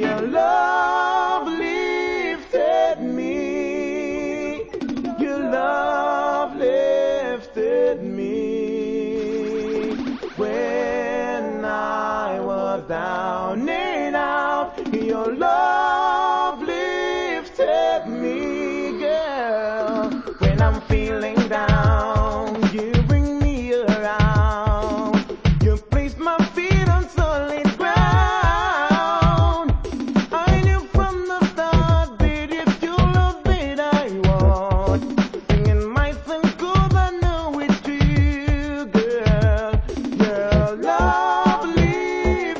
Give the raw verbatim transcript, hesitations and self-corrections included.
Your love lifted me. Your love lifted me. When I was down and out, your love